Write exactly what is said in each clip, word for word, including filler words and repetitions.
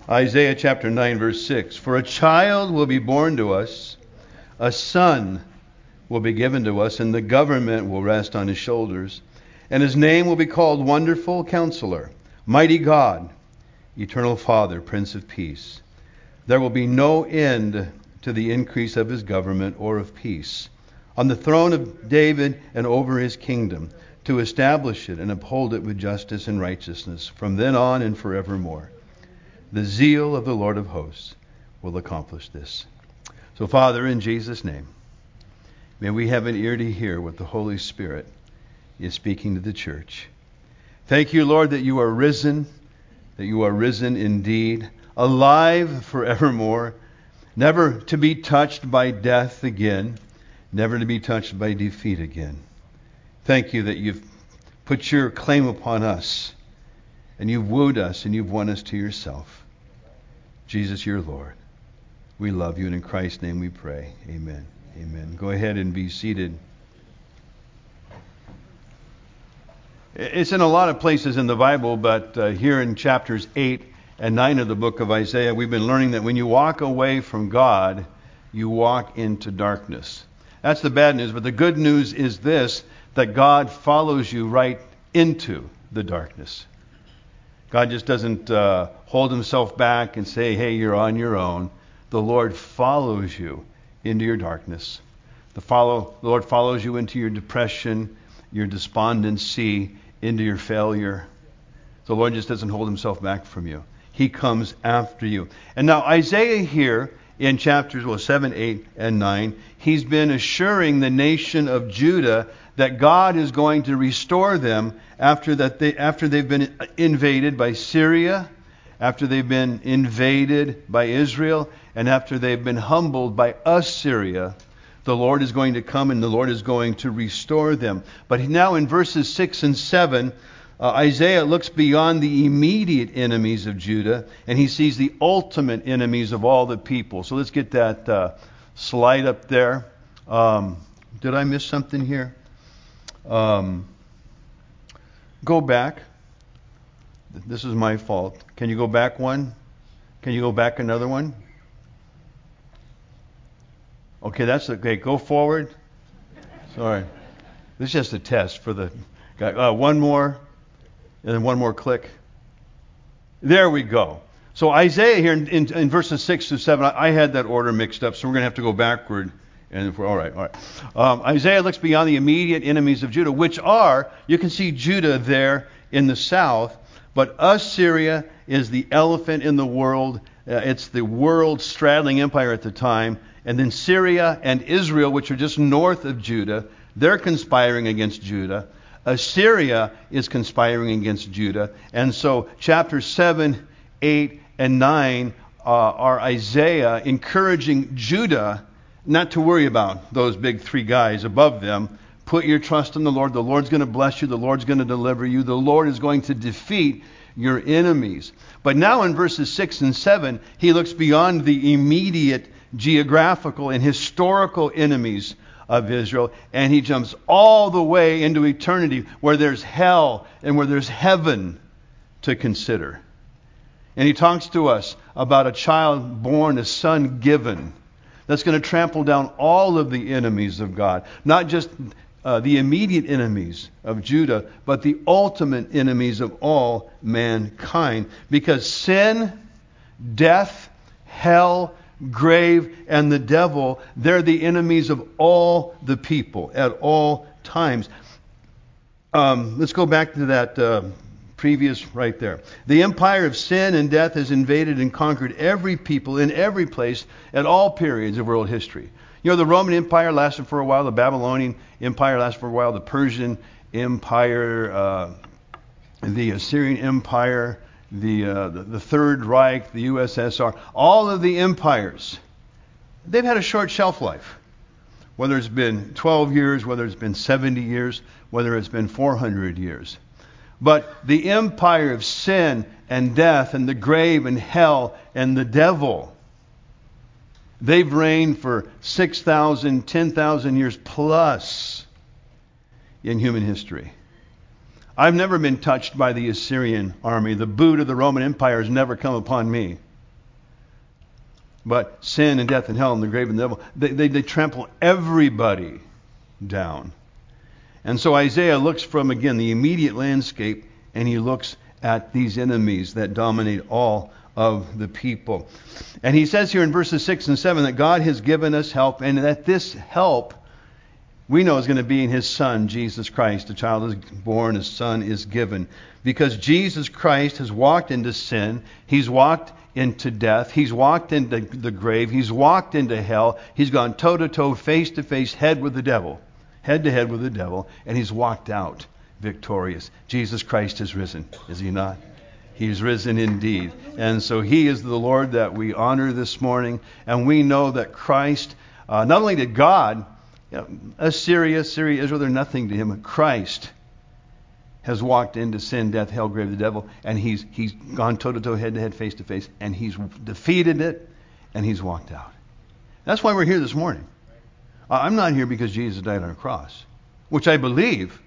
Isaiah chapter nine, verse six. For a child will be born to us, a son will be given to us, and the government will rest on his shoulders. And his name will be called Wonderful Counselor, Mighty God, Eternal Father, Prince of Peace. There will be no end to the increase of his government or of peace, on the throne of David and over his kingdom, to establish it and uphold it with justice and righteousness from then on and forevermore. The zeal of the Lord of hosts will accomplish this. So, Father, in Jesus' name, may we have an ear to hear what the Holy Spirit is speaking to the church. Thank you, Lord, that you are risen, that you are risen indeed, alive forevermore, never to be touched by death again, never to be touched by defeat again. Thank you that you've put your claim upon us, and you've wooed us, and you've won us to yourself. Jesus, your Lord. We love you, and in Christ's name we pray. Amen. Amen. Go ahead and be seated. It's in a lot of places in the Bible, but uh, here in chapters eight and nine of the book of Isaiah, we've been learning that when you walk away from God, you walk into darkness. That's the bad news, but the good news is this, that God follows you right into the darkness. God just doesn't uh, hold himself back and say, hey, you're on your own. The Lord follows you into your darkness. The, follow, the Lord follows you into your depression, your despondency, into your failure. The Lord just doesn't hold himself back from you. He comes after you. And now Isaiah here in chapters well, seven, eight, and nine, he's been assuring the nation of Judah that God is going to restore them after that they after they've been invaded by Syria, after they've been invaded by Israel, and after they've been humbled by Assyria. The Lord is going to come and the Lord is going to restore them. But now in verses six and seven, uh, Isaiah looks beyond the immediate enemies of Judah and he sees the ultimate enemies of all the people. So let's get that uh, slide up there. Um, did I miss something here? Um, go back. This is my fault. Can you go back one? Can you go back another one? Okay, that's okay. Go forward. Sorry. This is just a test for the guy. Uh, one more. And then one more click. There we go. So Isaiah here in, in, in verses six to seven, I, I had that order mixed up, so we're going to have to go backward. And if we're, all right, all right. Um, Isaiah looks beyond the immediate enemies of Judah, which are, you can see Judah there in the south, but Assyria is the elephant in the world. Uh, it's the world straddling empire at the time. And then Syria and Israel, which are just north of Judah, they're conspiring against Judah. Assyria is conspiring against Judah. And so chapters seven, eight, and nine uh, are Isaiah encouraging Judah not to worry about those big three guys above them. Put your trust in the Lord. The Lord's going to bless you. The Lord's going to deliver you. The Lord is going to defeat your enemies. But now in verses six and seven, he looks beyond the immediate geographical and historical enemies of Israel, and he jumps all the way into eternity where there's hell and where there's heaven to consider. And he talks to us about a child born, a son given, that's going to trample down all of the enemies of God. Not just uh, the immediate enemies of Judah, but the ultimate enemies of all mankind. Because sin, death, hell, grave, and the devil, they're the enemies of all the people at all times. Um, let's go back to that uh, previous right there. The empire of sin and death has invaded and conquered every people in every place at all periods of world history. You know, the Roman Empire lasted for a while, the Babylonian Empire lasted for a while, the Persian Empire, uh, the Assyrian Empire, The, uh, the the Third Reich, the U S S R, all of the empires, they've had a short shelf life. Whether it's been twelve years, whether it's been seventy years, whether it's been four hundred years. But the empire of sin and death and the grave and hell and the devil, they've reigned for six thousand, ten thousand years plus in human history. I've never been touched by the Assyrian army. The boot of the Roman Empire has never come upon me. But sin and death and hell and the grave and the devil, they, they, they trample everybody down. And so Isaiah looks from, again, the immediate landscape, and he looks at these enemies that dominate all of the people. And he says here in verses six and seven that God has given us help, and that this help we know is going to be in his Son, Jesus Christ. A child is born, a son is given. Because Jesus Christ has walked into sin, he's walked into death, he's walked into the grave, he's walked into hell, he's gone toe-to-toe, face-to-face, head with the devil, head-to-head with the devil, and he's walked out victorious. Jesus Christ has risen, is he not? He's risen indeed. And so he is the Lord that we honor this morning, and we know that Christ, uh, not only did God, you know, Assyria, Syria, Israel, they're nothing to him. Christ has walked into sin, death, hell, grave, the devil, and he's he's gone toe-to-toe, head-to-head, face-to-face, and he's defeated it, and he's walked out. That's why we're here this morning. I'm not here because Jesus died on a cross, which I believe,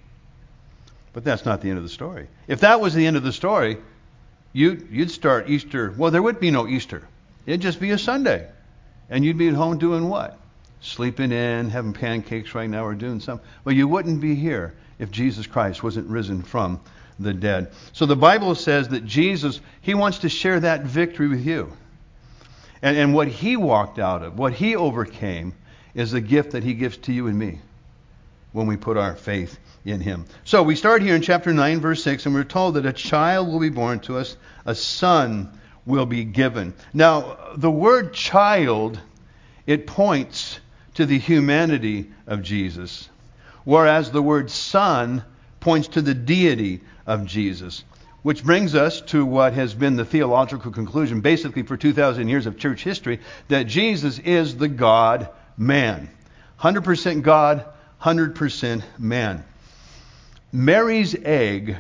but that's not the end of the story. If that was the end of the story, you'd, you'd start Easter. Well, there would be no Easter. It'd just be a Sunday, and you'd be at home doing what? Sleeping in, having pancakes right now, or doing something. Well, you wouldn't be here if Jesus Christ wasn't risen from the dead. So the Bible says that Jesus, he wants to share that victory with you. And, and what he walked out of, what he overcame, is the gift that he gives to you and me when we put our faith in him. So we start here in chapter nine, verse six, and we're told that a child will be born to us, a son will be given. Now, the word child, it points to the humanity of Jesus, whereas the word son points to the deity of Jesus. Which brings us to what has been the theological conclusion, basically for two thousand years of church history, that Jesus is the God-man. one hundred percent God, one hundred percent man. Mary's egg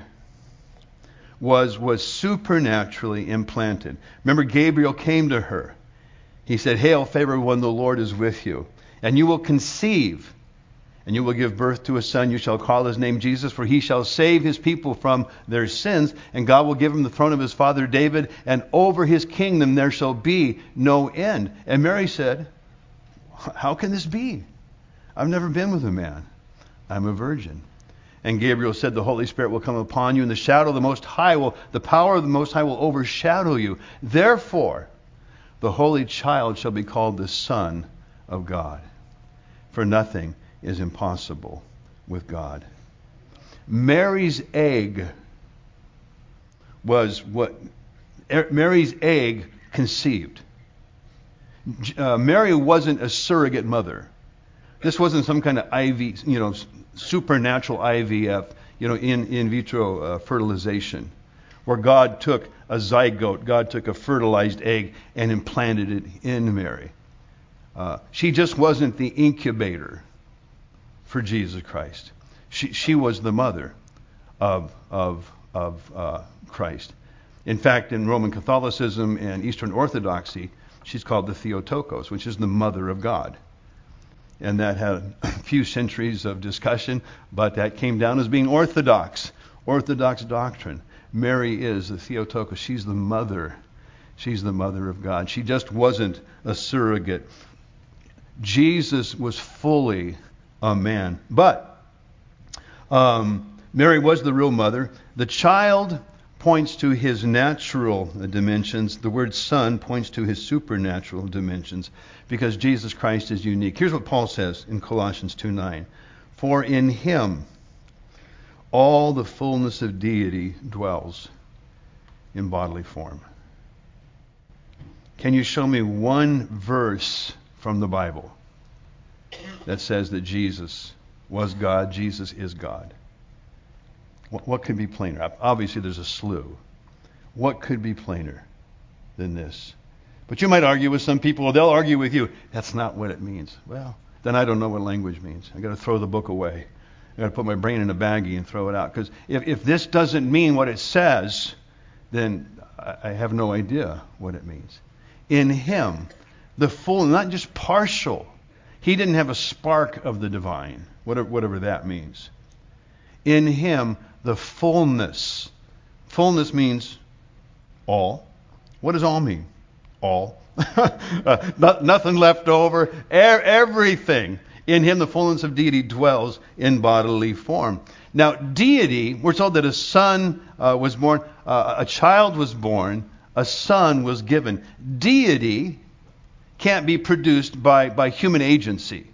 was, was supernaturally implanted. Remember, Gabriel came to her. He said, "Hail, favored one, the Lord is with you. And you will conceive, and you will give birth to a son. You shall call his name Jesus, for he shall save his people from their sins. And God will give him the throne of his father David, and over his kingdom there shall be no end." And Mary said, "How can this be? I've never been with a man. I'm a virgin." And Gabriel said, "The Holy Spirit will come upon you, and the shadow of the Most High will, the power of the Most High will overshadow you. Therefore, the Holy Child shall be called the Son of God. For nothing is impossible with God." Mary's egg was what Mary's egg conceived. Uh, Mary wasn't a surrogate mother. This wasn't some kind of I V, you know, supernatural I V F, you know, in in vitro uh, fertilization, where God took a zygote, God took a fertilized egg and implanted it in Mary. Uh, she just wasn't the incubator for Jesus Christ. She she was the mother of of of uh, Christ. In fact, in Roman Catholicism and Eastern Orthodoxy, she's called the Theotokos, which is the mother of God. And that had a few centuries of discussion, but that came down as being orthodox, orthodox doctrine. Mary is the Theotokos. She's the mother. She's the mother of God. She just wasn't a surrogate. Jesus was fully a man. But um, Mary was the real mother. The child points to his natural dimensions. The word son points to his supernatural dimensions, because Jesus Christ is unique. Here's what Paul says in Colossians two nine. "For in him all the fullness of deity dwells in bodily form." Can you show me one verse from the Bible that says that Jesus was God, Jesus is God? What, what could be plainer? Obviously there's a slew. What could be plainer than this? But you might argue with some people, they'll argue with you, that's not what it means. Well, then I don't know what language means. I've got to throw the book away. I've got to put my brain in a baggie and throw it out. Because if, if this doesn't mean what it says, then I, I have no idea what it means. In him, the full, not just partial. He didn't have a spark of the divine, whatever, whatever that means. In him, the fullness. Fullness means all. What does all mean? all. uh, no, nothing left over. E- everything. In him the fullness of deity dwells in bodily form. Now, deity, we're told that a son uh, was born, uh, a child was born, a son was given. Deity can't be produced by, by human agency.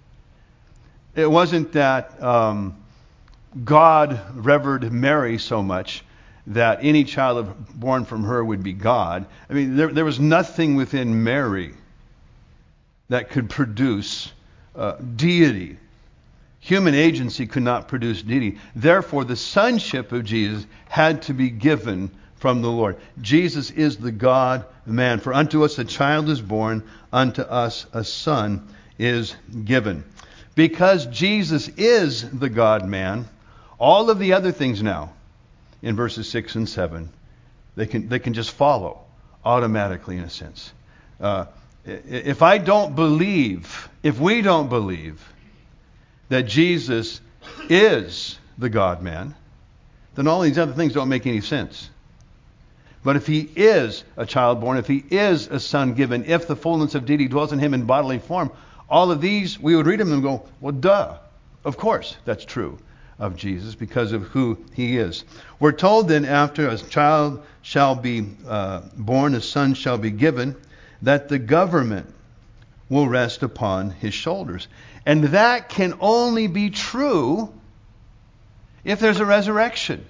It wasn't that um, God revered Mary so much that any child born from her would be God. I mean, there, there was nothing within Mary that could produce uh, deity. Human agency could not produce deity. Therefore, the sonship of Jesus had to be given from the Lord. Jesus is the God-man. For unto us a child is born, unto us a son is given. Because Jesus is the God-man, all of the other things now, in verses six and seven, they can they can just follow automatically in a sense. Uh, if I don't believe, if we don't believe that Jesus is the God-man, then all these other things don't make any sense. But if he is a child born, if he is a son given, if the fullness of deity dwells in him in bodily form, all of these, we would read them and go, well, duh. Of course, that's true of Jesus because of who he is. We're told then, after a child shall be uh, born, a son shall be given, that the government will rest upon his shoulders. And that can only be true if there's a resurrection.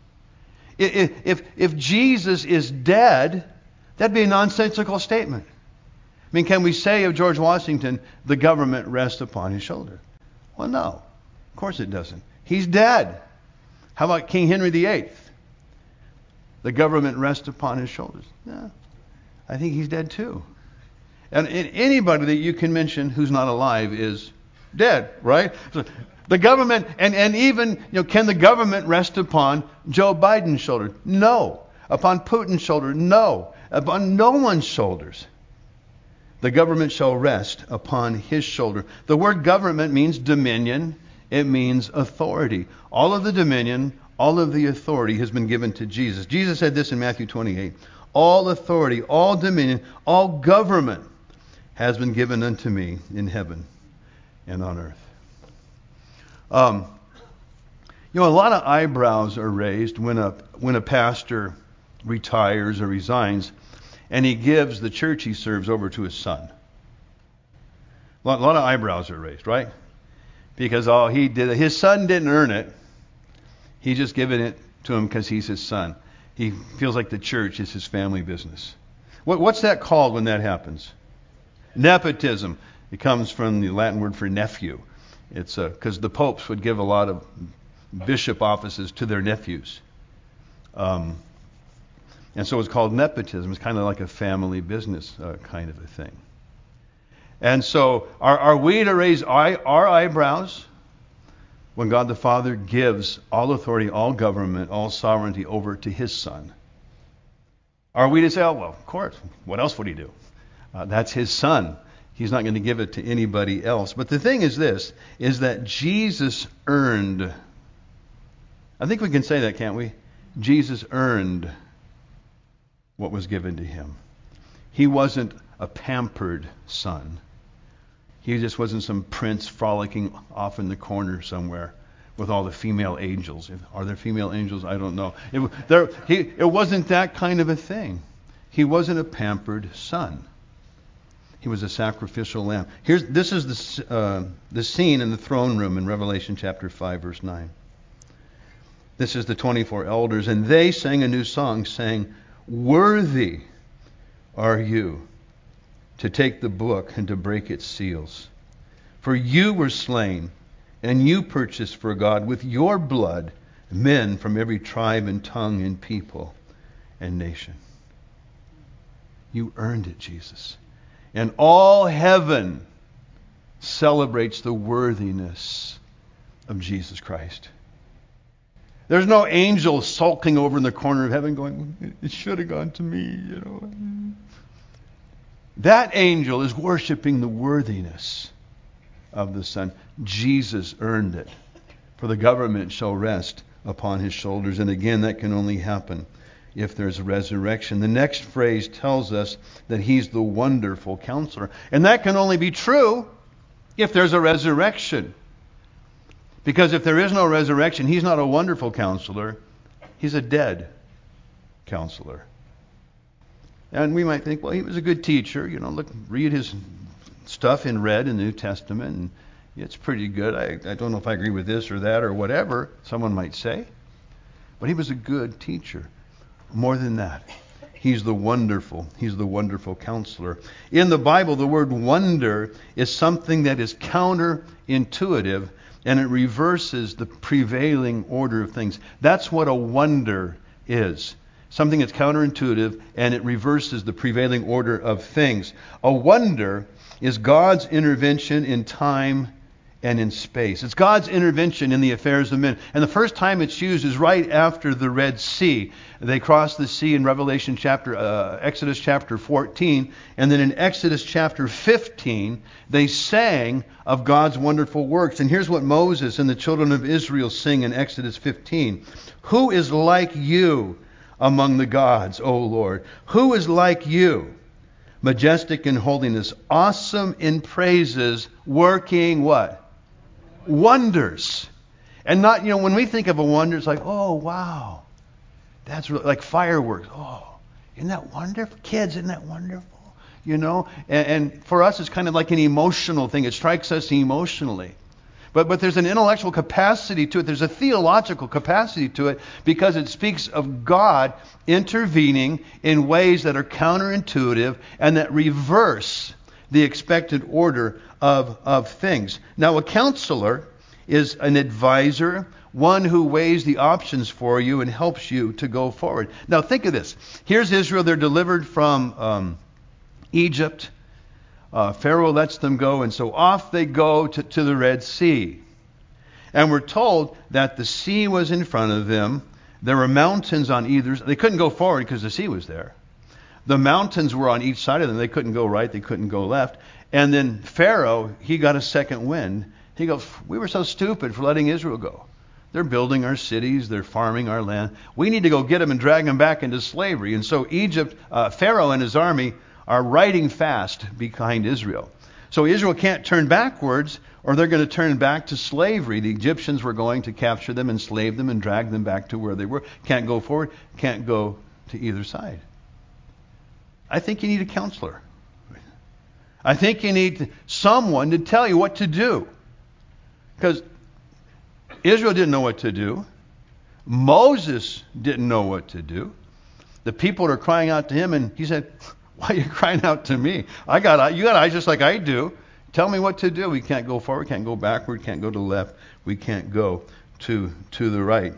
If, if, if Jesus is dead, that'd be a nonsensical statement. I mean, can we say of George Washington, the government rests upon his shoulder? Well, no. Of course it doesn't. He's dead. How about King Henry the Eighth? The government rests upon his shoulders. Yeah, I think he's dead too. And anybody that you can mention who's not alive is dead, right? So the government, and, and even, you know, can the government rest upon Joe Biden's shoulder? No. Upon Putin's shoulder? No. Upon no one's shoulders. The government shall rest upon his shoulder. The word government means dominion. It means authority. All of the dominion, all of the authority has been given to Jesus. Jesus said this in Matthew twenty-eight. All authority, all dominion, all government has been given unto me in heaven and on earth. Um, you know, a lot of eyebrows are raised when a when a pastor retires or resigns, and he gives the church he serves over to his son. A lot, a lot of eyebrows are raised, right? Because oh, he did his son didn't earn it. He's just giving it to him because he's his son. He feels like the church is his family business. What, what's that called when that happens? Nepotism. It comes from the Latin word for nephew. It's because uh, the popes would give a lot of bishop offices to their nephews. Um, and so it's called nepotism. It's kind of like a family business uh, kind of a thing. And so are, are we to raise eye, our eyebrows when God the Father gives all authority, all government, all sovereignty over to his son? Are we to say, oh, well, of course, what else would he do? Uh, that's his son. He's not going to give it to anybody else. But the thing is this, is that Jesus earned, I think we can say that, can't we? Jesus earned what was given to him. He wasn't a pampered son. He just wasn't some prince frolicking off in the corner somewhere with all the female angels. Are there female angels? I don't know. It, there, he, it wasn't that kind of a thing. He wasn't a pampered son. He was a sacrificial lamb. Here's this is the uh, the scene in the throne room in Revelation chapter five, verse nine. This is the twenty-four elders, and they sang a new song, saying, "Worthy are you to take the book and to break its seals. For you were slain, and you purchased for God with your blood men from every tribe and tongue and people and nation." You earned it, Jesus. And all heaven celebrates the worthiness of Jesus Christ. There's no angel sulking over in the corner of heaven going, it should have gone to me, you know. That angel is worshiping the worthiness of the Son. Jesus earned it. For the government shall rest upon his shoulders. And again, that can only happen if there's a resurrection. The next phrase tells us that he's the wonderful counselor. And that can only be true if there's a resurrection. Because if there is no resurrection, he's not a wonderful counselor. He's a dead counselor. And we might think, well, he was a good teacher. You know, look, read his stuff in red in the New Testament, and it's pretty good. I, I don't know if I agree with this or that or whatever, someone might say. But he was a good teacher. More than that, he's the wonderful, he's the wonderful counselor. In the Bible, the word wonder is something that is counterintuitive, and it reverses the prevailing order of things. That's what a wonder is. Something that's counterintuitive, and it reverses the prevailing order of things. A wonder is God's intervention in time and in space. It's God's intervention in the affairs of men. And the first time it's used is right after the Red Sea. They crossed the sea in Revelation chapter, uh, Exodus chapter fourteen. And then in Exodus chapter fifteen, they sang of God's wonderful works. And here's what Moses and the children of Israel sing in Exodus fifteen. Who is like you among the gods, O Lord? Who is like you? Majestic in holiness, awesome in praises, working what? Wonders. And not, you know, when we think of a wonder, it's like, oh, wow. That's really, like fireworks. Oh, isn't that wonderful? Kids, isn't that wonderful? You know, and, and for us, it's kind of like an emotional thing. It strikes us emotionally. But but there's an intellectual capacity to it. There's a theological capacity to it because it speaks of God intervening in ways that are counterintuitive and that reverse the expected order of, of things. Now, a counselor is an advisor, one who weighs the options for you and helps you to go forward. Now, think of this. Here's Israel. They're delivered from um, Egypt. Uh, Pharaoh lets them go, and so off they go to, to the Red Sea. And we're told that the sea was in front of them. There were mountains on either side. They couldn't go forward because the sea was there. The mountains were on each side of them. They couldn't go right. They couldn't go left. And then Pharaoh, he got a second wind. He goes, we were so stupid for letting Israel go. They're building our cities. They're farming our land. We need to go get them and drag them back into slavery. And so Egypt, uh, Pharaoh and his army are riding fast behind Israel. So Israel can't turn backwards, or they're going to turn back to slavery. The Egyptians were going to capture them, enslave them, and drag them back to where they were. Can't go forward, can't go to either side. I think you need a counselor. I think you need someone to tell you what to do. Because Israel didn't know what to do. Moses didn't know what to do. The people are crying out to him, and he said, why are you crying out to me? I got you got eyes just like I do. Tell me what to do. We can't go forward, can't go backward, can't go to the left. We can't go to, to the right.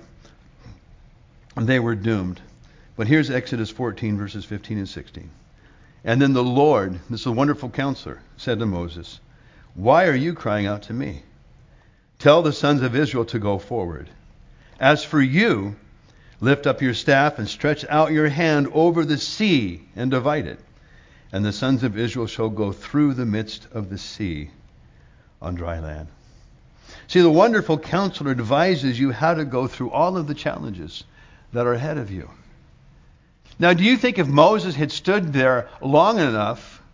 And they were doomed. But here's Exodus fourteen, verses fifteen and sixteen. And then the Lord, this is a wonderful counselor, said to Moses, why are you crying out to me? Tell the sons of Israel to go forward. As for you, lift up your staff and stretch out your hand over the sea and divide it. And the sons of Israel shall go through the midst of the sea on dry land. See, the wonderful counselor advises you how to go through all of the challenges that are ahead of you. Now, do you think if Moses had stood there long enough,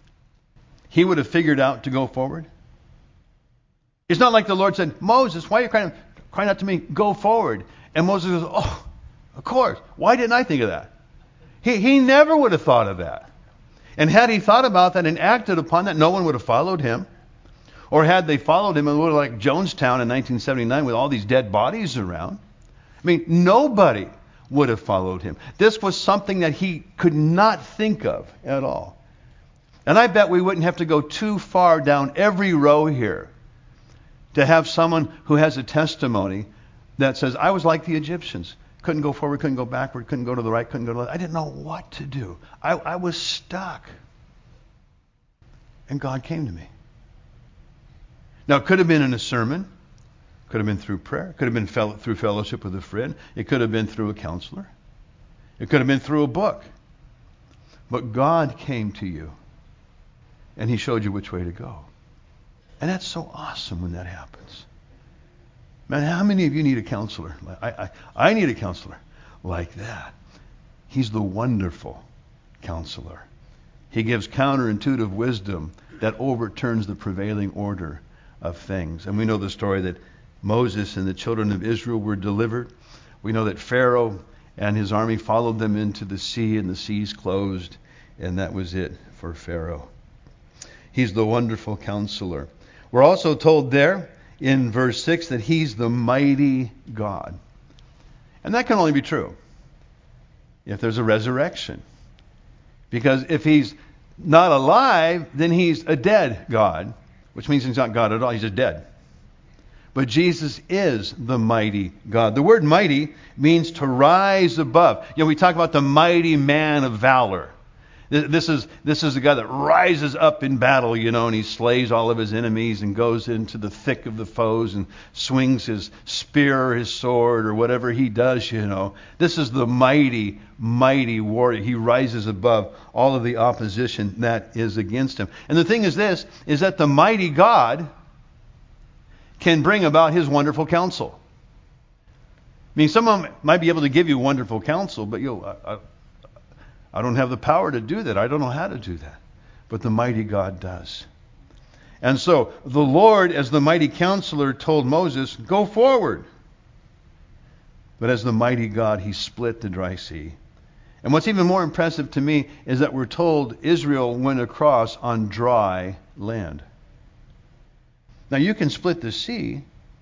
he would have figured out to go forward? It's not like the Lord said, Moses, why are you crying, crying out to me? Go forward. And Moses goes, oh, of course. Why didn't I think of that? He, he never would have thought of that. And had he thought about that and acted upon that, no one would have followed him. Or had they followed him, it would have like Jonestown in nineteen seventy-nine with all these dead bodies around. I mean, nobody would have followed him. This was something that he could not think of at all. And I bet we wouldn't have to go too far down every row here to have someone who has a testimony that says, I was like the Egyptians. Couldn't go forward, couldn't go backward, couldn't go to the right, couldn't go to the left. I didn't know what to do. I, I was stuck. And God came to me. Now, it could have been in a sermon. Could have been through prayer. It could have been fel- through fellowship with a friend. It could have been through a counselor. It could have been through a book. But God came to you. And he showed you which way to go. And that's so awesome when that happens. Man, how many of you need a counselor? I, I, I need a counselor like that. He's the wonderful counselor. He gives counterintuitive wisdom that overturns the prevailing order of things. And we know the story that Moses and the children of Israel were delivered. We know that Pharaoh and his army followed them into the sea, and the seas closed, and that was it for Pharaoh. He's the wonderful counselor. We're also told there in verse six that he's the mighty God. And that can only be true if there's a resurrection. Because if he's not alive, then he's a dead God, which means he's not God at all, he's just dead. But Jesus is the mighty God. The word mighty means to rise above. You know, we talk about the mighty man of valor. This is this is the guy that rises up in battle, you know, and he slays all of his enemies and goes into the thick of the foes and swings his spear or his sword or whatever he does, you know. This is the mighty, mighty warrior. He rises above all of the opposition that is against him. And the thing is this, is that the mighty God can bring about his wonderful counsel. I mean, someone might be able to give you wonderful counsel, but you know, I, I, I don't have the power to do that. I don't know how to do that. But the mighty God does. And so the Lord, as the mighty counselor, told Moses, go forward. But as the mighty God, he split the dry sea. And what's even more impressive to me is that we're told Israel went across on dry land. Now you can split the sea.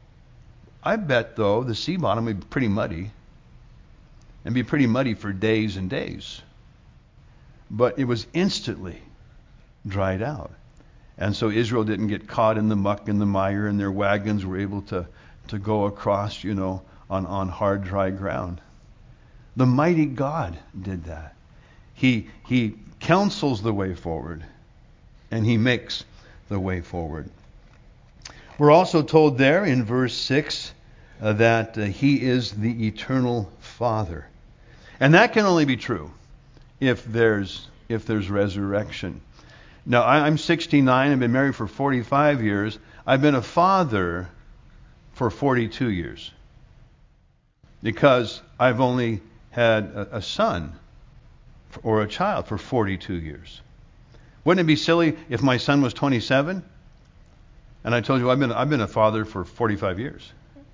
I bet, though, the sea bottom would be pretty muddy. And be pretty muddy for days and days. But it was instantly dried out. And so Israel didn't get caught in the muck and the mire, and their wagons were able to, to go across, you know, on, on hard, dry ground. The mighty God did that. He, he counsels the way forward, and he makes the way forward. We're also told there in verse six uh, that uh, he is the eternal Father. And that can only be true if there's if there's resurrection. Now, I, I'm sixty-nine. I've been married for forty-five years. I've been a father for forty-two years. Because I've only had a, a son or a child for forty-two years. Wouldn't it be silly if my son was twenty-seven? And I told you I've been I've been a father for forty-five years.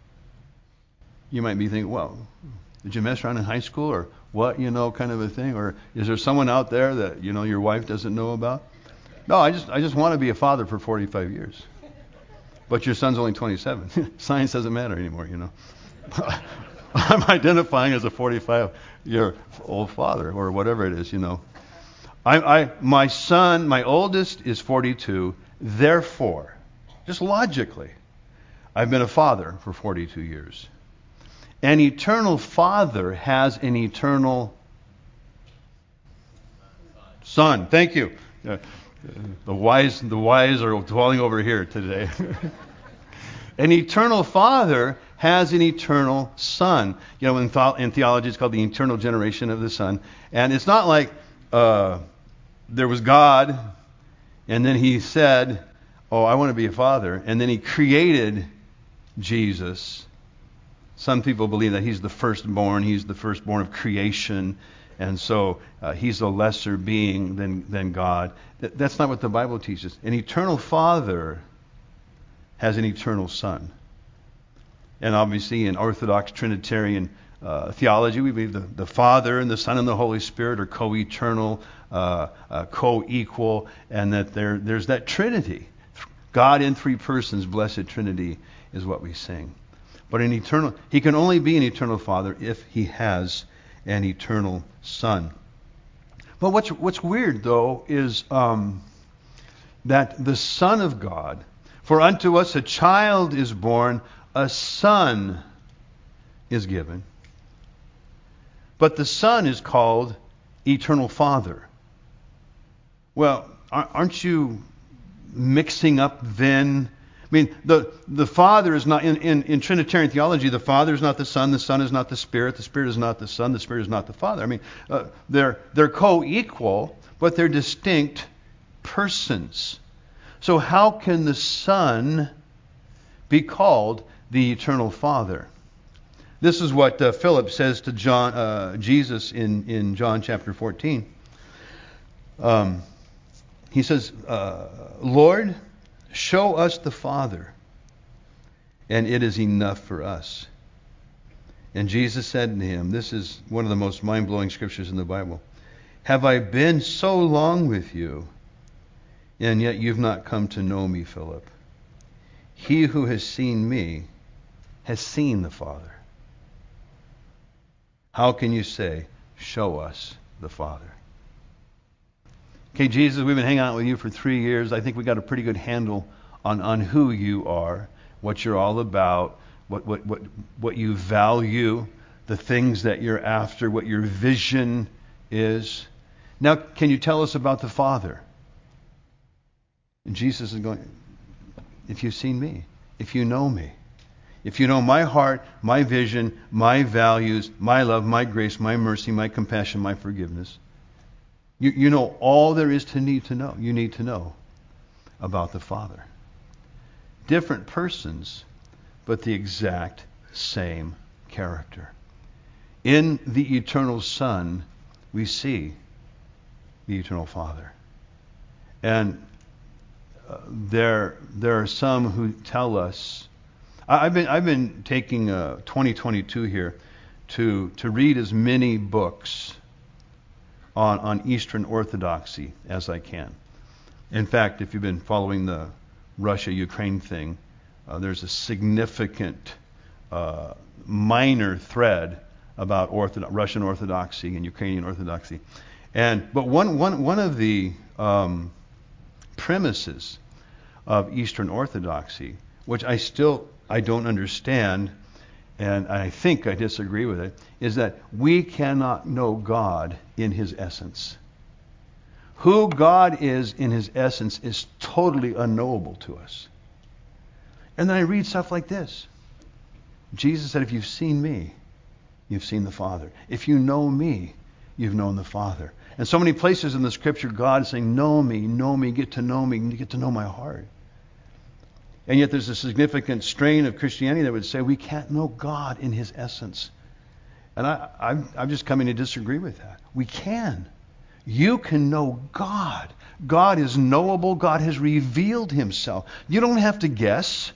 You might be thinking, well, did you mess around in high school or what, you know, kind of a thing? Or is there someone out there that, you know, your wife doesn't know about? No, I just I just want to be a father for forty-five years. But your son's only twenty-seven. Science doesn't matter anymore, you know. I'm identifying as a forty-five-year-old father or whatever it is, you know. I, I my son, my oldest, is forty-two. Therefore, just logically, I've been a father for forty-two years. An eternal father has an eternal son. Thank you. Uh, the wise, the wise are dwelling over here today. An eternal father has an eternal son. You know, in, th- in theology, it's called the eternal generation of the Son. And it's not like uh, there was God, and then he said, oh, I want to be a father. And then he created Jesus. Some people believe that he's the firstborn. He's the firstborn of creation. And so uh, he's a lesser being than, than God. Th- that's not what the Bible teaches. An eternal father has an eternal son. And obviously in Orthodox Trinitarian uh, theology, we believe the, the Father and the Son and the Holy Spirit are co-eternal, uh, uh, co-equal, and that there, there's that Trinity. God in three persons, blessed Trinity, is what we sing. But an eternal, he can only be an eternal Father if he has an eternal Son. But what's what's weird, though, is um, that the Son of God, for unto us a child is born, a son is given. But the Son is called Eternal Father. Well, aren't you mixing up then? I mean, the, the Father is not, in, in, in Trinitarian theology, the Father is not the Son, the Son is not the Spirit, the Spirit is not the Son, the Spirit is not the Father. I mean, uh, they're, they're co-equal, but they're distinct persons. So how can the Son be called the Eternal Father? This is what uh, Philip says to John, uh, Jesus in, in John chapter fourteen. Um, he says, uh, Lord, show us the Father, and it is enough for us. And Jesus said to him, this is one of the most mind-blowing scriptures in the Bible, have I been so long with you, and yet you've not come to know me, Philip? He who has seen me has seen the Father. How can you say, show us the Father? Okay, Jesus, we've been hanging out with you for three years. I think we got a pretty good handle on, on who you are, what you're all about, what, what, what, what you value, the things that you're after, what your vision is. Now, can you tell us about the Father? And Jesus is going, if you've seen me, if you know me, if you know my heart, my vision, my values, my love, my grace, my mercy, my compassion, my forgiveness, you, you know all there is to need to know. You need to know about the Father. Different persons, but the exact same character. In the eternal Son, we see the eternal Father. And uh, there, there are some who tell us, I've been I've been taking uh, twenty twenty-two here to to read as many books on on Eastern Orthodoxy as I can. In fact, if you've been following the Russia-Ukraine thing, uh, there's a significant uh, minor thread about Orthodox, Russian Orthodoxy and Ukrainian Orthodoxy. And but one one one of the um, premises of Eastern Orthodoxy, which I still I don't understand, and I think I disagree with it, is that we cannot know God in His essence. Who God is in His essence is totally unknowable to us. And then I read stuff like this. Jesus said, if you've seen me, you've seen the Father. If you know me, you've known the Father. And so many places in the Scripture, God is saying, know me, know me, get to know me, get to know my heart. And yet there's a significant strain of Christianity that would say we can't know God in His essence. And I, I'm, I'm just coming to disagree with that. We can. You can know God. God is knowable. God has revealed Himself. You don't have to guess.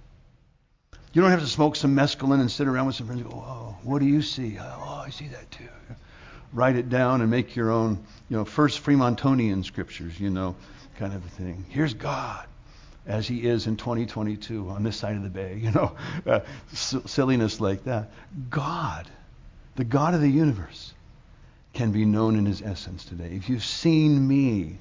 You don't have to smoke some mescaline and sit around with some friends and go, oh, what do you see? Oh, I see that too. Write it down and make your own, you know, first Fremontonian scriptures, you know, kind of a thing. Here's God as He is in twenty twenty-two on this side of the bay, you know, uh, s- silliness like that. God, the God of the universe, can be known in His essence today. If you've seen me,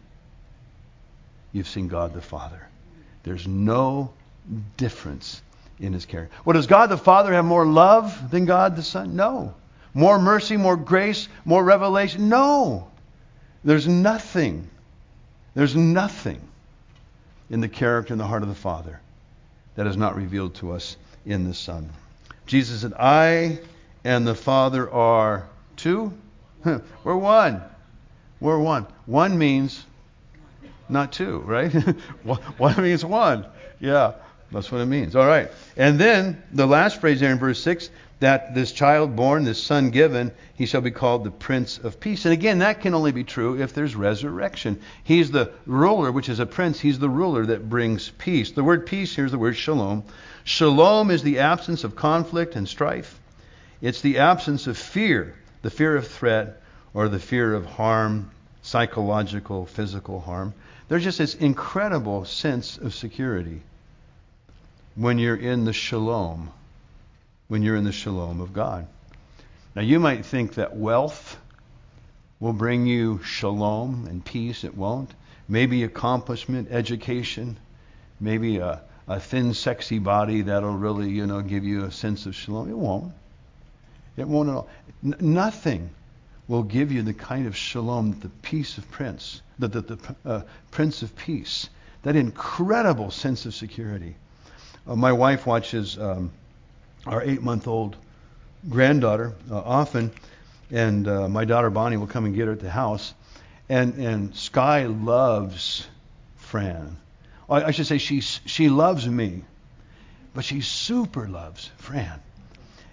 you've seen God the Father. There's no difference in His character. Well, does God the Father have more love than God the Son? No. More mercy, more grace, more revelation? No. There's nothing. There's nothing in the character and the heart of the Father that is not revealed to us in the Son. Jesus said, I and the Father are two? We're one. We're one. One means not two, right? One means one. Yeah, that's what it means. All right. And then the last phrase there in verse six, that this child born, this son given, he shall be called the Prince of Peace. And again, that can only be true if there's resurrection. He's the ruler, which is a prince. He's the ruler that brings peace. The word peace, here's the word shalom. Shalom is the absence of conflict and strife. It's the absence of fear, the fear of threat or the fear of harm, psychological, physical harm. There's just this incredible sense of security when you're in the shalom, when you're in the shalom of God. Now you might think that wealth will bring you shalom and peace. It won't. Maybe accomplishment, education, maybe a, a thin, sexy body that'll really, you know, give you a sense of shalom. It won't. It won't at all. N- nothing will give you the kind of shalom that the peace of Prince, that the, the uh, Prince of Peace, that incredible sense of security. Uh, my wife watches um, our eight-month-old granddaughter uh, often, and uh, my daughter Bonnie will come and get her at the house. And and Sky loves Fran. I, I should say she she loves me, but she super loves Fran.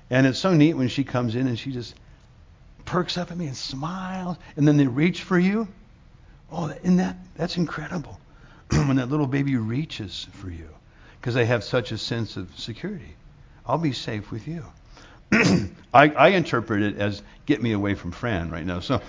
And it's so neat when she comes in and she just perks up at me and smiles, and then they reach for you. Oh, and that that's incredible. When that little baby reaches for you, because they have such a sense of security. I'll be safe with you. I, I interpret it as get me away from Fran right now. So,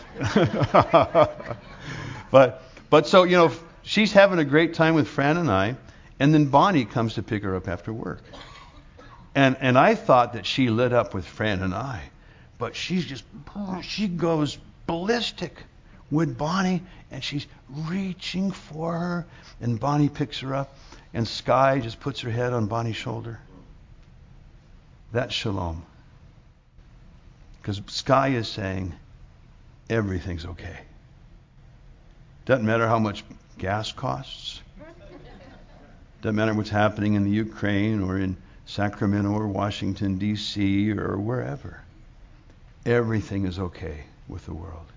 but but so you know, she's having a great time with Fran and I, and then Bonnie comes to pick her up after work. And and I thought that she lit up with Fran and I, but she's just she goes ballistic with Bonnie, and she's reaching for her, and Bonnie picks her up, and Sky just puts her head on Bonnie's shoulder. That's shalom. Because Sky is saying, everything's okay. Doesn't matter how much gas costs. Doesn't matter what's happening in the Ukraine or in Sacramento or Washington, D C or wherever. Everything is okay with the world.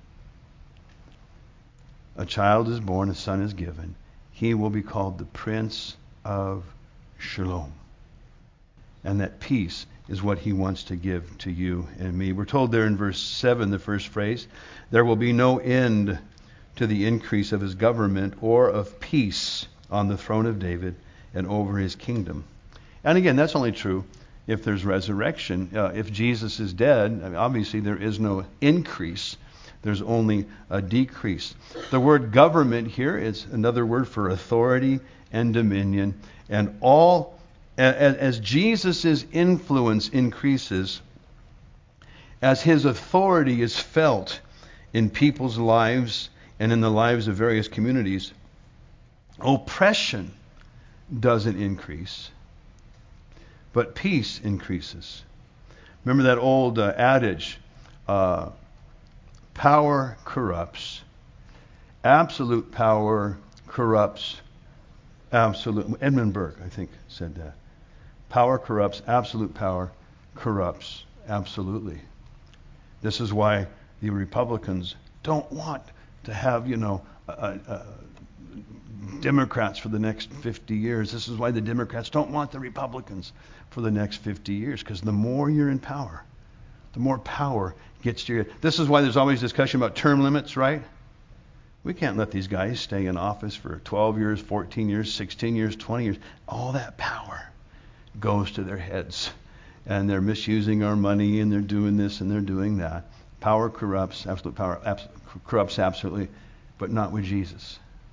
A child is born, a son is given. He will be called the Prince of Shalom. And that peace is what he wants to give to you and me. We're told there in verse seven, the first phrase, there will be no end to the increase of his government or of peace on the throne of David and over his kingdom. And again, that's only true if there's resurrection. Uh, if Jesus is dead, I mean, obviously there is no increase. There's only a decrease. The word government here is another word for authority and dominion. And all As Jesus' influence increases, as his authority is felt in people's lives and in the lives of various communities, oppression doesn't increase, but peace increases. Remember that old uh, adage, uh, power corrupts. Absolute power corrupts absolute. Edmund Burke, I think, said that. Power corrupts, absolute power corrupts absolutely. This is why the Republicans don't want to have, you know, uh, uh, Democrats for the next fifty years. This is why the Democrats don't want the Republicans for the next fifty years, because the more you're in power, the more power gets to you. This is why there's always discussion about term limits, right? We can't let these guys stay in office for twelve years, fourteen years, sixteen years, twenty years. All that power goes to their heads, and they're misusing our money, and they're doing this and they're doing that. Power corrupts, absolute power abs- corrupts absolutely, but not with Jesus.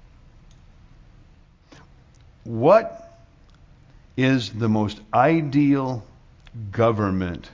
What is the most ideal government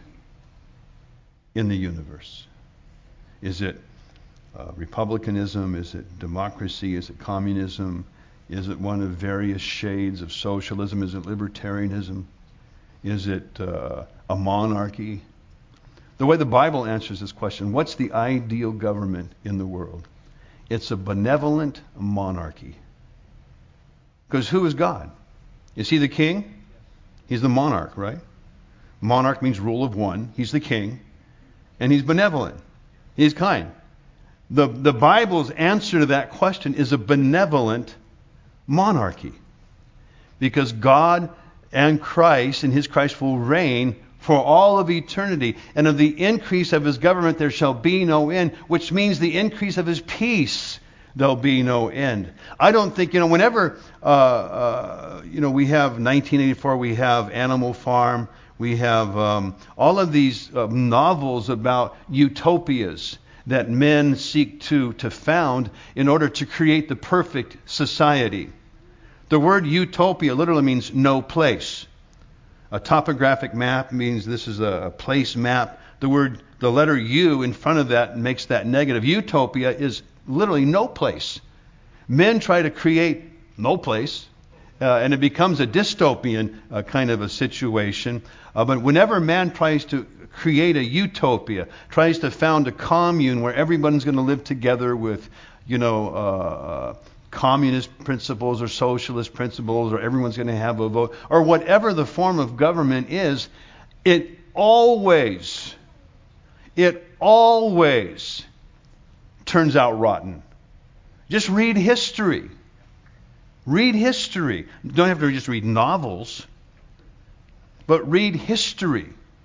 in the universe? Is it uh, republicanism? Is it democracy? Is it communism? Is it one of various shades of socialism? Is it libertarianism? Is it uh, a monarchy? The way the Bible answers this question, what's the ideal government in the world? It's a benevolent monarchy. Because who is God? Is he the king? He's the monarch, right? Monarch means rule of one. He's the king. And he's benevolent. He's kind. The, the Bible's answer to that question is a benevolent monarchy. Because God and Christ and his Christ will reign for all of eternity. And of the increase of his government there shall be no end, which means the increase of his peace there'll be no end. I don't think, you know, whenever, uh, uh, you know, we have nineteen eighty-four, we have Animal Farm, we have um, all of these uh, novels about utopias that men seek to, to found in order to create the perfect society. The word utopia literally means no place. A topographic map means this is a, a place map. The word, the letter U in front of that makes that negative. Utopia is literally no place. Men try to create no place, uh, and it becomes a dystopian uh, kind of a situation. Uh, but whenever man tries to create a utopia, tries to found a commune where everyone's going to live together with, you know, uh, communist principles or socialist principles, or everyone's going to have a vote, or whatever the form of government is, it always, it always turns out rotten. Just read history. Read history. You don't have to just read novels, but read history.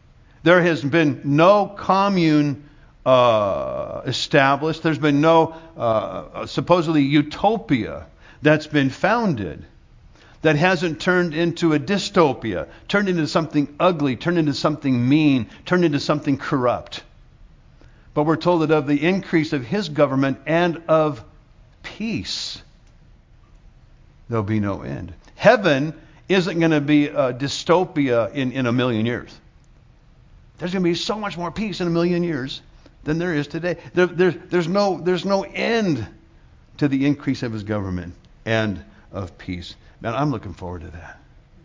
There has been no commune uh, established. There's been no uh, supposedly utopia that's been founded that hasn't turned into a dystopia, turned into something ugly, turned into something mean, turned into something corrupt. But we're told that of the increase of his government and of peace, there'll be no end. Heaven isn't going to be a dystopia in, in a million years. There's going to be so much more peace in a million years than there is today. There, there, there's no, there's no end to the increase of his government and of peace. Man, I'm looking forward to that.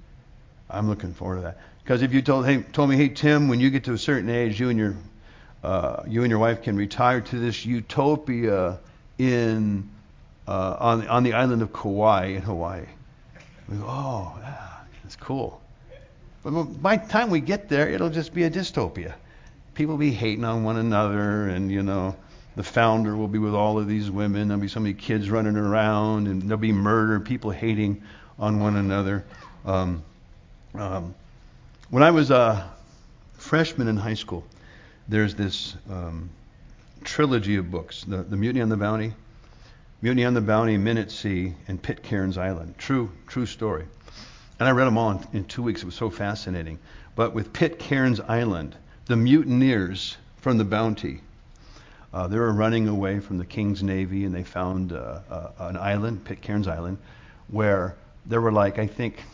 I'm looking forward to that. Because if you told, hey, told me, hey, Tim, when you get to a certain age, you and your uh, you and your wife can retire to this utopia in uh, on on the island of Kauai in Hawaii. We go, oh, yeah, that's cool. But by the time we get there, it'll just be a dystopia. People will be hating on one another, and you know, the founder will be with all of these women. There'll be so many kids running around, and there'll be murder, people hating on one another. Um, um, when I was a freshman in high school, there's this um, trilogy of books, the, the Mutiny on the Bounty, Mutiny on the Bounty, Men at Sea, and Pitcairn's Island. True, true story. And I read them all in, in two weeks. It was so fascinating. But with Pitcairn's Island, the mutineers from the Bounty, uh, they were running away from the King's Navy, and they found uh, uh, an island, Pitcairn's Island, where there were like, I think,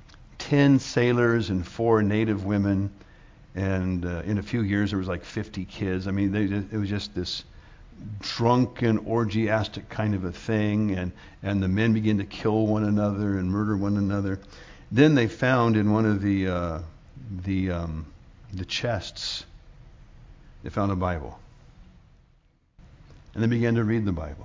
ten sailors and four native women. And uh, in a few years, there was like fifty kids. I mean, they, it was just this drunken, orgiastic kind of a thing. And, and the men began to kill one another and murder one another. Then they found in one of the uh, the um, the chests, they found a Bible. And they began to read the Bible.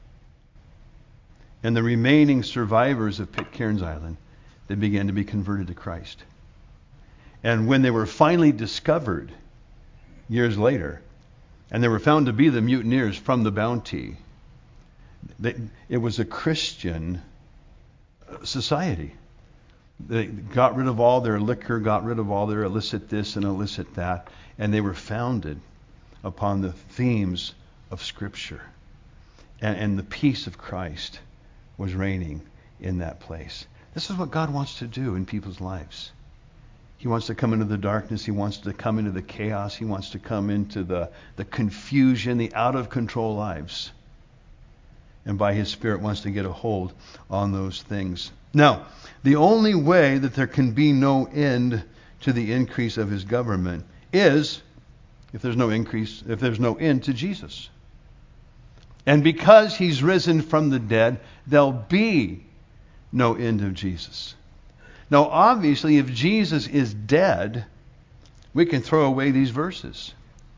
And the remaining survivors of Pitcairn's Island, they began to be converted to Christ. And when they were finally discovered years later, and they were found to be the mutineers from the Bounty, they, it was a Christian society. They got rid of all their liquor, got rid of all their illicit this and illicit that, and they were founded upon the themes of Scripture. And, and the peace of Christ was reigning in that place. This is what God wants to do in people's lives. He wants to come into the darkness. He wants to come into the chaos. He wants to come into the, the confusion, the out-of-control lives. And by His Spirit wants to get a hold on those things. Now, the only way that there can be no end to the increase of His government is if there's no increase, if there's no end to Jesus. And because He's risen from the dead, there'll be no end of Jesus. Now, obviously, if Jesus is dead, we can throw away these verses.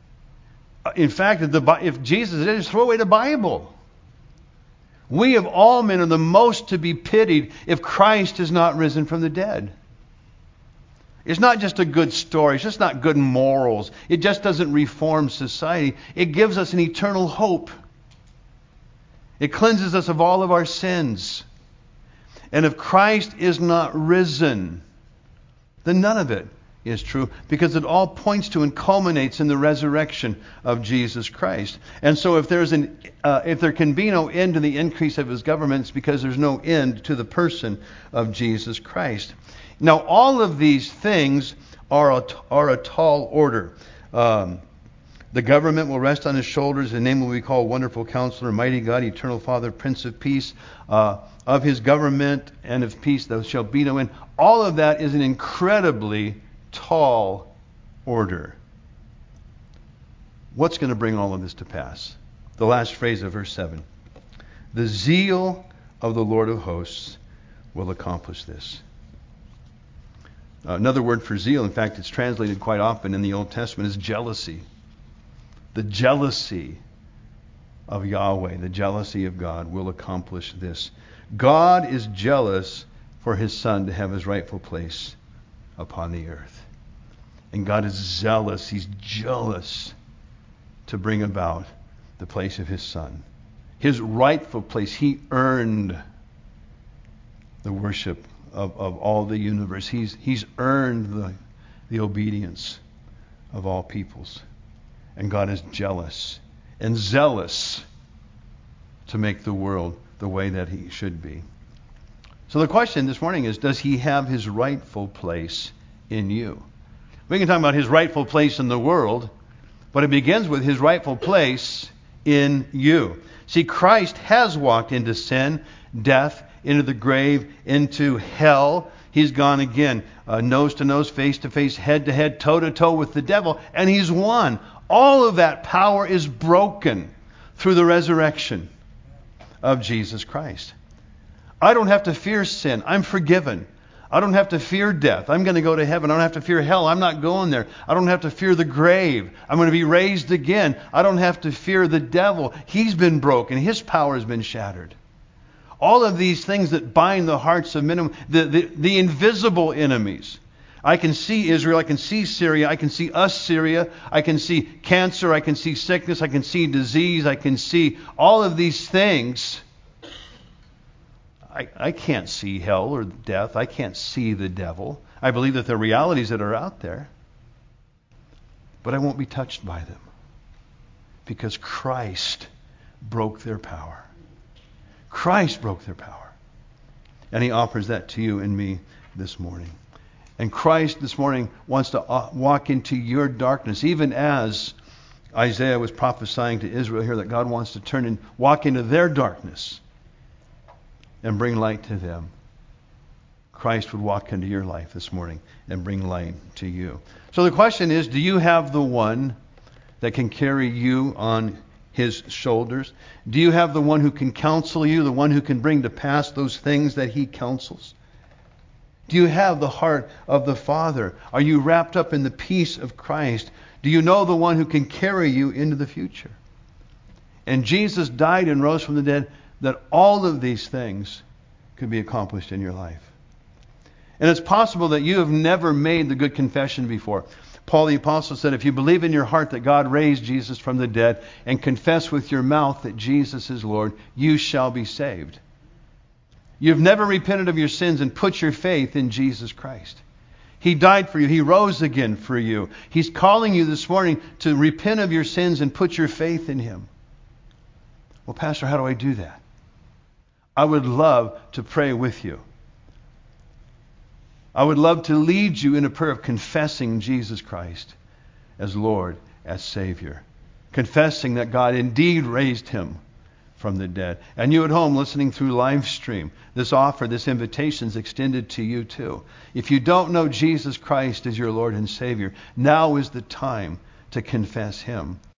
In fact, if, the, if Jesus is dead, just throw away the Bible. We of all men are the most to be pitied if Christ is not risen from the dead. It's not just a good story. It's just not good morals. It just doesn't reform society. It gives us an eternal hope. It cleanses us of all of our sins. And if Christ is not risen, then none of it is true, because it all points to and culminates in the resurrection of Jesus Christ. And so if there's an uh, if there can be no end to the increase of His government, it's because there's no end to the person of Jesus Christ. Now, all of these things are a, are a tall order. Um, the government will rest on His shoulders. His name will be called Wonderful Counselor, Mighty God, Eternal Father, Prince of Peace. Uh, of His government and of peace there shall be no end. All of that is an incredibly tall order. What's going to bring all of this to pass? The last phrase of verse seven. The zeal of the Lord of hosts will accomplish this. Uh, another word for zeal, in fact, it's translated quite often in the Old Testament, is jealousy. The jealousy of Yahweh, the jealousy of God, will accomplish this. God is jealous for His Son to have His rightful place upon the earth. And God is zealous, He's jealous to bring about the place of His Son. His rightful place. He earned the worship of, of all the universe. He's, he's earned the, the obedience of all peoples. And God is jealous and zealous to make the world the way that he should be. So the question this morning is, does he have his rightful place in you? We can talk about his rightful place in the world, but it begins with his rightful place in you. See, Christ has walked into sin, death, into the grave, into hell. He's gone again, uh, nose to nose, face to face, head to head, toe to toe with the devil, and he's won. All of that power is broken through the resurrection of Jesus Christ. I don't have to fear sin. I'm forgiven. I don't have to fear death. I'm going to go to heaven. I don't have to fear hell. I'm not going there. I don't have to fear the grave. I'm going to be raised again. I don't have to fear the devil. He's been broken. His power has been shattered. All of these things that bind the hearts of men, the, the, the invisible enemies. I can see Israel. I can see Syria. I can see us, Syria. I can see cancer. I can see sickness. I can see disease. I can see all of these things. I, I can't see hell or death. I can't see the devil. I believe that there are realities that are out there. But I won't be touched by them. Because Christ broke their power. Christ broke their power. And he offers that to you and me this morning. And Christ this morning wants to walk into your darkness, even as Isaiah was prophesying to Israel here that God wants to turn and walk into their darkness and bring light to them. Christ would walk into your life this morning and bring light to you. So the question is, do you have the one that can carry you on his shoulders? Do you have the one who can counsel you, the one who can bring to pass those things that he counsels? Do you have the heart of the Father? Are you wrapped up in the peace of Christ? Do you know the one who can carry you into the future? And Jesus died and rose from the dead that all of these things could be accomplished in your life. And it's possible that you have never made the good confession before. Paul the Apostle said, if you believe in your heart that God raised Jesus from the dead and confess with your mouth that Jesus is Lord, you shall be saved. You've never repented of your sins and put your faith in Jesus Christ. He died for you. He rose again for you. He's calling you this morning to repent of your sins and put your faith in him. Well, Pastor, how do I do that? I would love to pray with you. I would love to lead you in a prayer of confessing Jesus Christ as Lord, as Savior. Confessing that God indeed raised him from the dead. And you at home listening through live stream, this offer, this invitation is extended to you too. If you don't know Jesus Christ as your Lord and Savior, now is the time to confess him.